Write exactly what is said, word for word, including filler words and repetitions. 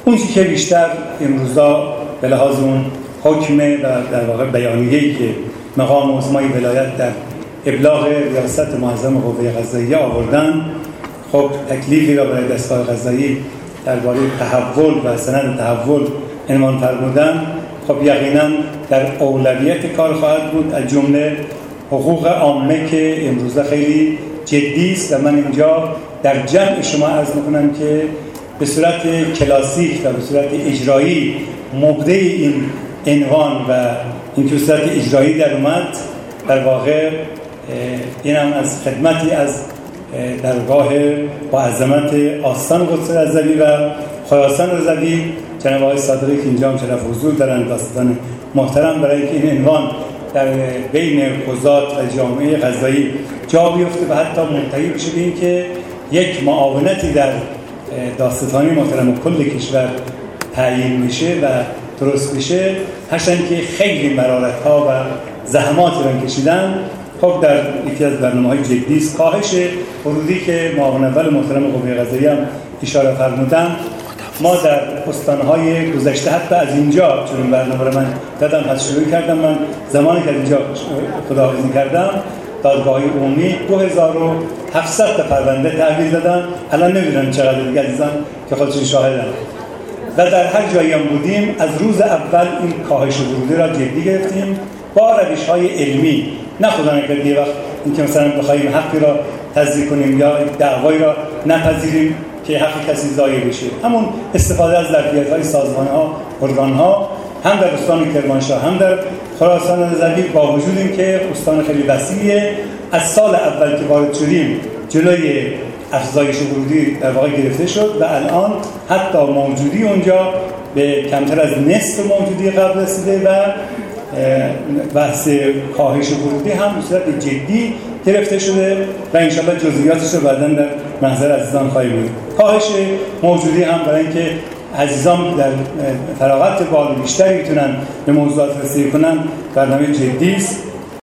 اون چیزی که بیشتر امروزا به لحاظ اون حکم و در واقع بیانیه‌ای که مقام عظمای ولایت در ابلاغ ریاست معظم قوه قضاییه آوردن، خب تکلیفی را برای دستگاه قضایی درباره تحول و سند تحول عنوان فرمودن، خب یقینا در اولویت کار خواهد بود، از جمله حقوق عامه که امروزه خیلی جدی است. و من اینجا در جمع شما عرض میکنم که به صورت کلاسیک و به صورت اجرایی مبدأ این عنوان و این که صورت اجرایی در اومد، در واقع این هم از خدمتی از درگاه با عظمت آستان قدس رضوی و خراسان رضوی جناب آقای صادقی که اینجا هم شرف حضور دارن، داستان محترم برای که این عنوان در بین قضات و جامعه قضایی جا بیفته و حتی منتهی بشه به این که یک معاونتی در داستانی محترم کل کشور تعیین میشه و درست بشه، هرچند که خیلی مرارت‌ها و زحماتی رو کشیدن. خب در یکی از برنامه‌های جدی است کاهش ورودی که معاون اول محترم قوه قضاییه هم اشاره فرمودن. ما در استان‌های گذشته حتی از اینجا چون برنامه رو من دادم پس شروع کردم، من زمانی که اینجا خداحافظی کردم دادگاه‌های عمومی دو هزار و هفتصد تا پرونده تحویل دادن. الان نمی‌دونم چقدر دیگه عزیزان که خودشون شاهدن. و در هر جایی هم بودیم از روز اول این کاهش ورودی را جدی گرفتیم با روش‌های علمی. نه خدا نکرده یه وقت اینکه مثلا بخوایم حقی را تضییع کنیم یا دعوایی را نپذیریم که حق کسی ضایع بشه. همون استفاده از ظرفیت‌های سازمان‌ها، ارگان‌ها هم در استان کرمانشاه هم در خراسان رضوی با وجود اینکه استان خیلی وسیعه، از سال اول که وارد شدیم جلوی افزایش ورودی در واقع گرفته شد و الان حتی موجودی اونجا به کمتر از نصف موجودی قبل رسیده و بحث کاهش ورودی هم به صورت جدی گرفته شده و انشالله جزئیاتش رو بعداً در محضر عزیزان خواهیم بود. کاهش موجودی هم برای اینکه عزیزان در فراغت بال بیشتری میتونن به موضوعات رسیدگی کنن برنامه جدی است.